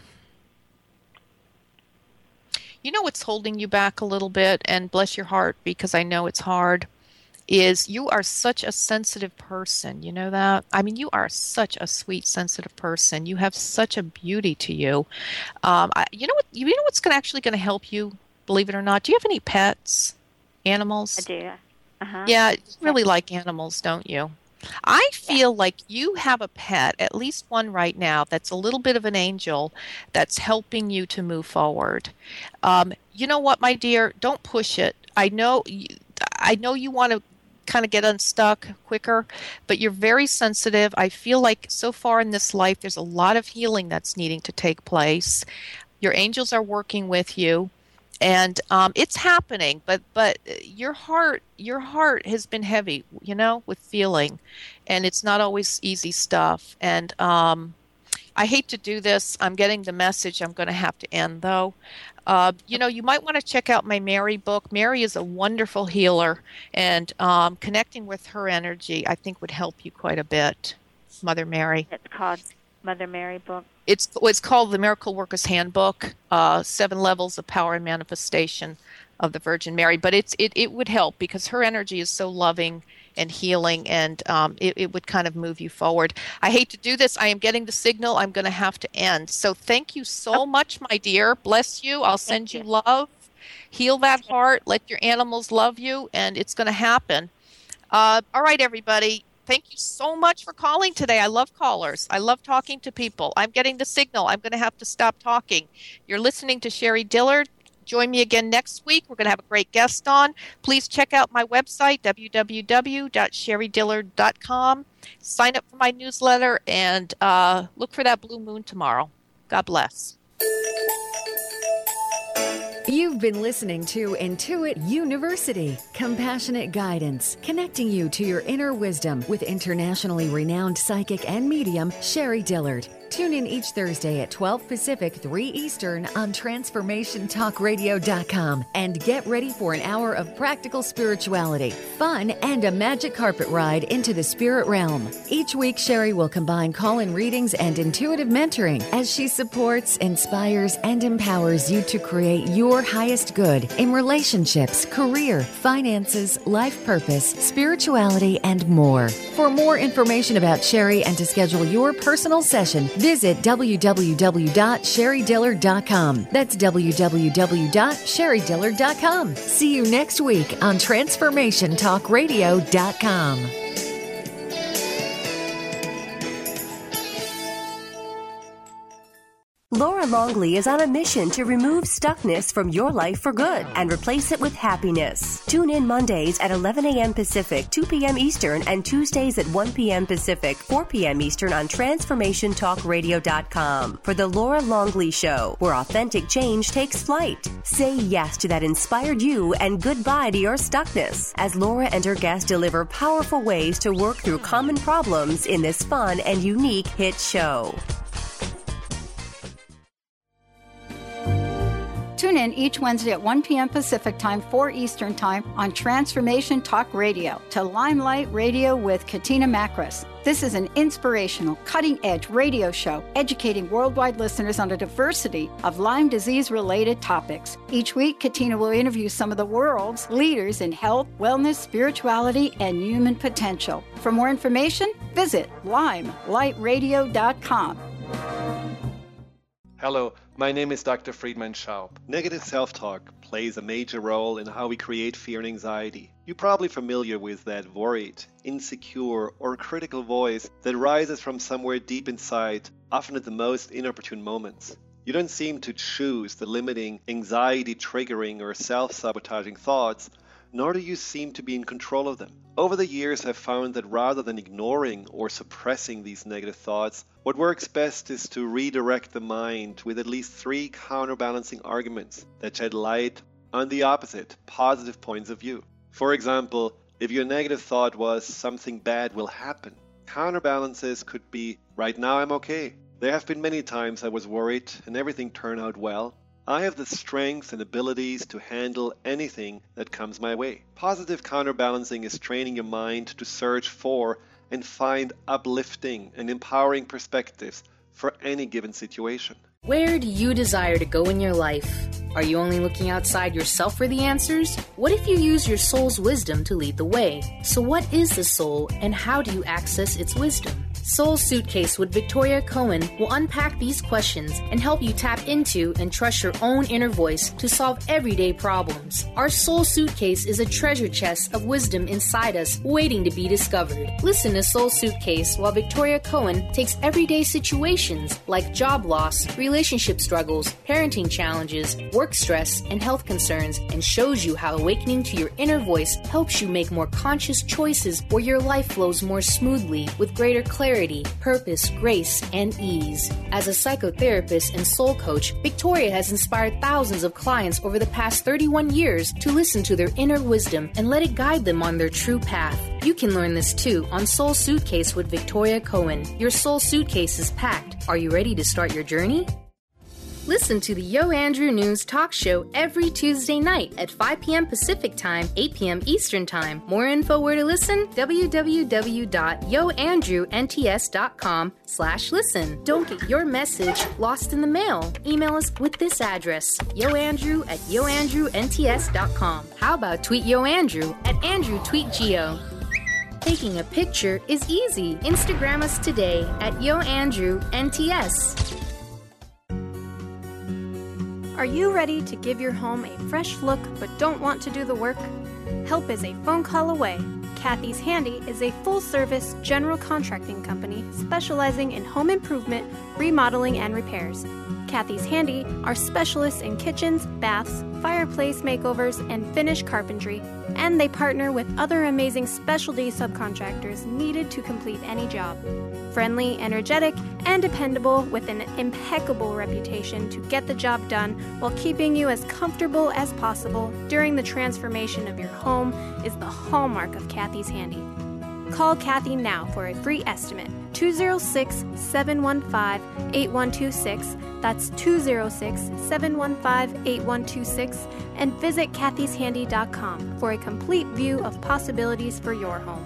you know what's holding you back a little bit, and bless your heart, because I know it's hard. Is you are such a sensitive person. You know that? I mean, you are such a sweet, sensitive person. You have such a beauty to you. Um, I, you know what? You know what's going actually going to help you? Believe it or not. Do you have any pets? Animals? I do. Uh-huh. Yeah, you really like animals, don't you? I feel like you have a pet, at least one right now, that's a little bit of an angel that's helping you to move forward. Um, you know what, my dear? Don't push it. I know you, I know you want to kind of get unstuck quicker, but you're very sensitive. I feel like so far in this life, there's a lot of healing that's needing to take place. Your angels are working with you. And um, it's happening, but but your heart your heart has been heavy, you know, with feeling, and it's not always easy stuff. And um, I hate to do this. I'm getting the message. I'm going to have to end, though. Uh, you know, you might want to check out my Mary book. Mary is a wonderful healer, and um, connecting with her energy, I think, would help you quite a bit, Mother Mary. It's called Mother Mary book. It's it's called the Miracle Worker's Handbook, uh, Seven Levels of Power and Manifestation of the Virgin Mary. But it's it, it would help because her energy is so loving and healing, and um, it, it would kind of move you forward. I hate to do this. I am getting the signal. I'm going to have to end. So thank you so much, my dear. Bless you. I'll send you love. Heal that heart. Let your animals love you, and it's going to happen. Uh, all right, everybody. Thank you so much for calling today. I love callers. I love talking to people. I'm getting the signal. I'm going to have to stop talking. You're listening to Sherry Dillard. Join me again next week. We're going to have a great guest on. Please check out my website, w w w dot sherry dillard dot com. Sign up for my newsletter and uh, look for that blue moon tomorrow. God bless. You've been listening to Intuit University, compassionate guidance, connecting you to your inner wisdom with internationally renowned psychic and medium, Sherry Dillard. Tune in each Thursday at twelve Pacific, three Eastern on transformation talk radio dot com and get ready for an hour of practical spirituality, fun, and a magic carpet ride into the spirit realm. Each week, Sherry will combine call-in readings and intuitive mentoring as she supports, inspires, and empowers you to create your highest good in relationships, career, finances, life purpose, spirituality, and more. For more information about Sherry and to schedule your personal session, visit w w w dot sherry dillard dot com. That's w w w dot sherry dillard dot com. See you next week on transformation talk radio dot com. Laura Longley is on a mission to remove stuckness from your life for good and replace it with happiness. Tune in Mondays at eleven a.m. Pacific, two p.m. Eastern, and Tuesdays at one p.m. Pacific, four p.m. Eastern on transformation talk radio dot com for The Laura Longley Show, where authentic change takes flight. Say yes to that inspired you and goodbye to your stuckness as Laura and her guests deliver powerful ways to work through common problems in this fun and unique hit show. Tune in each Wednesday at one p.m. Pacific Time, four Eastern Time on Transformation Talk Radio to Limelight Radio with Katina Makris. This is an inspirational, cutting-edge radio show educating worldwide listeners on a diversity of Lyme disease-related topics. Each week, Katina will interview some of the world's leaders in health, wellness, spirituality, and human potential. For more information, visit limelight radio dot com. Hello, my name is Doctor Friedman Schaub. Negative self-talk plays a major role in how we create fear and anxiety. You're probably familiar with that worried, insecure, or critical voice that rises from somewhere deep inside, often at the most inopportune moments. You don't seem to choose the limiting, anxiety-triggering, or self-sabotaging thoughts, nor do you seem to be in control of them. Over the years, I've found that rather than ignoring or suppressing these negative thoughts, what works best is to redirect the mind with at least three counterbalancing arguments that shed light on the opposite, positive points of view. For example, if your negative thought was something bad will happen, counterbalances could be, right now I'm okay. There have been many times I was worried and everything turned out well. I have the strength and abilities to handle anything that comes my way. Positive counterbalancing is training your mind to search for and find uplifting and empowering perspectives for any given situation. Where do you desire to go in your life? Are you only looking outside yourself for the answers? What if you use your soul's wisdom to lead the way? So what is the soul and how do you access its wisdom? Soul Suitcase with Victoria Cohen will unpack these questions and help you tap into and trust your own inner voice to solve everyday problems. Our Soul Suitcase is a treasure chest of wisdom inside us waiting to be discovered. Listen to Soul Suitcase while Victoria Cohen takes everyday situations like job loss, relationship struggles, parenting challenges, work stress, and health concerns and shows you how awakening to your inner voice helps you make more conscious choices where your life flows more smoothly with greater clarity, purpose, grace, and ease. As a psychotherapist and soul coach, Victoria has inspired thousands of clients over the past thirty-one years to listen to their inner wisdom and let it guide them on their true path. You can learn this too on Soul Suitcase with Victoria Cohen. Your soul suitcase is packed. Are you ready to start your journey? Listen to the Yo Andrew News talk show every Tuesday night at five p.m. Pacific Time, eight p.m. Eastern Time. More info where to listen? w w w dot yo andrew n t s dot com slash listen. Don't get your message lost in the mail. Email us with this address, yoandrew at yo andrew n t s dot com. How about tweet Yo Andrew at Andrew Tweet Geo? Taking a picture is easy. Instagram us today at Yo Andrew N T S. Are you ready to give your home a fresh look but don't want to do the work? Help is a phone call away. Kathy's Handy is a full-service general contracting company specializing in home improvement, remodeling, and repairs. Kathy's Handy are specialists in kitchens, baths, fireplace makeovers, and finish carpentry, and they partner with other amazing specialty subcontractors needed to complete any job. Friendly, energetic, and dependable with an impeccable reputation to get the job done while keeping you as comfortable as possible during the transformation of your home is the hallmark of Kathy's Handy. Call Kathy now for a free estimate. two oh six, seven one five, eight one two six. That's two oh six, seven one five, eight one two six. And visit kathys handy dot com for a complete view of possibilities for your home.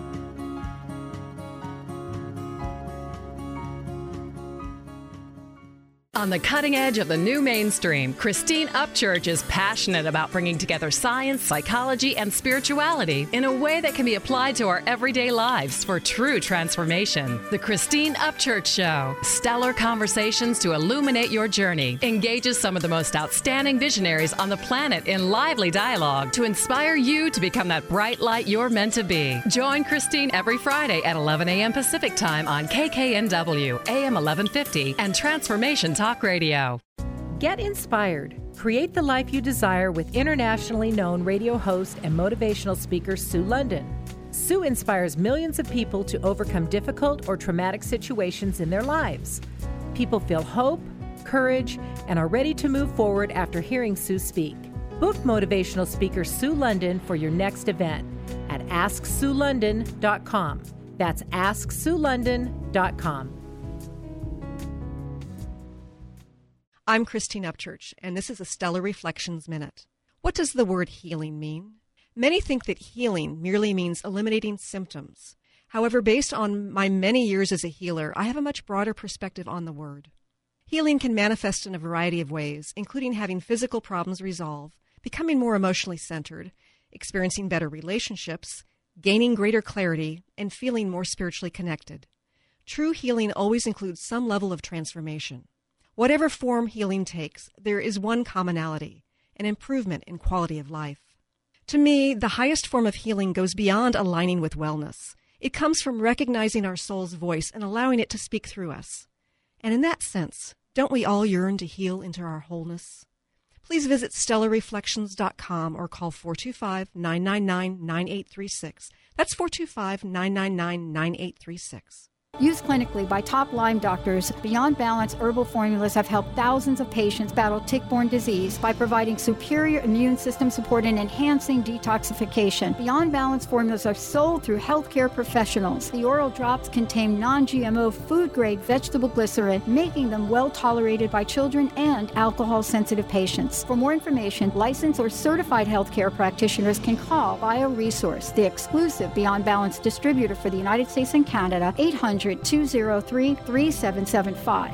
On the cutting edge of the new mainstream, Christine Upchurch is passionate about bringing together science, psychology, and spirituality in a way that can be applied to our everyday lives for true transformation. The Christine Upchurch Show, stellar conversations to illuminate your journey, engages some of the most outstanding visionaries on the planet in lively dialogue to inspire you to become that bright light you're meant to be. Join Christine every Friday at eleven a.m. Pacific Time on K K N W, A M eleven fifty, and Transformation Talk Radio. Get inspired. Create the life you desire with internationally known radio host and motivational speaker Sue London. Sue inspires millions of people to overcome difficult or traumatic situations in their lives. People feel hope, courage, and are ready to move forward after hearing Sue speak. Book motivational speaker Sue London for your next event at ask sue london dot com. That's ask sue london dot com. I'm Christine Upchurch, and this is a Stellar Reflections Minute. What does the word healing mean? Many think that healing merely means eliminating symptoms. However, based on my many years as a healer, I have a much broader perspective on the word. Healing can manifest in a variety of ways, including having physical problems resolve, becoming more emotionally centered, experiencing better relationships, gaining greater clarity, and feeling more spiritually connected. True healing always includes some level of transformation. Whatever form healing takes, there is one commonality, an improvement in quality of life. To me, the highest form of healing goes beyond aligning with wellness. It comes from recognizing our soul's voice and allowing it to speak through us. And in that sense, don't we all yearn to heal into our wholeness? Please visit stellar reflections dot com or call four two five, nine nine nine, nine eight three six. That's four two five, nine nine nine, nine eight three six. Used clinically by top Lyme doctors, Beyond Balance herbal formulas have helped thousands of patients battle tick-borne disease by providing superior immune system support and enhancing detoxification. Beyond Balance formulas are sold through healthcare professionals. The oral drops contain non-G M O food-grade vegetable glycerin, making them well-tolerated by children and alcohol-sensitive patients. For more information, licensed or certified healthcare practitioners can call BioResource, the exclusive Beyond Balance distributor for the United States and Canada, eight hundred, two oh three, three seven seven five.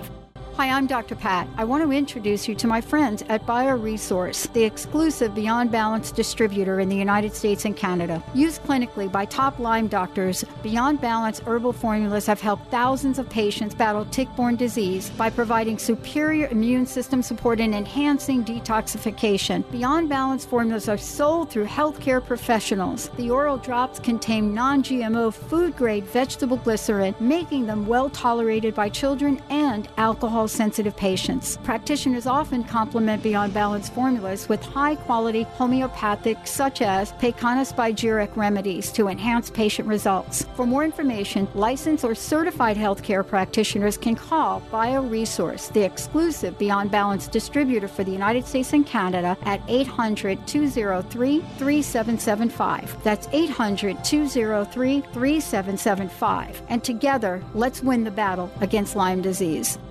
Hi, I'm Doctor Pat. I want to introduce you to my friends at BioResource, the exclusive Beyond Balance distributor in the United States and Canada. Used clinically by top Lyme doctors, Beyond Balance herbal formulas have helped thousands of patients battle tick-borne disease by providing superior immune system support and enhancing detoxification. Beyond Balance formulas are sold through healthcare professionals. The oral drops contain non-G M O food-grade vegetable glycerin, making them well tolerated by children and alcohol-sensitive patients. Practitioners often complement Beyond Balance formulas with high-quality homeopathic, such as Pecana spigyric remedies to enhance patient results. For more information, licensed or certified healthcare practitioners can call BioResource, the exclusive Beyond Balance distributor for the United States and Canada, at eight hundred, two oh three, three seven seven five. That's eight hundred, two oh three, three seven seven five. And together, let's win the battle against Lyme disease.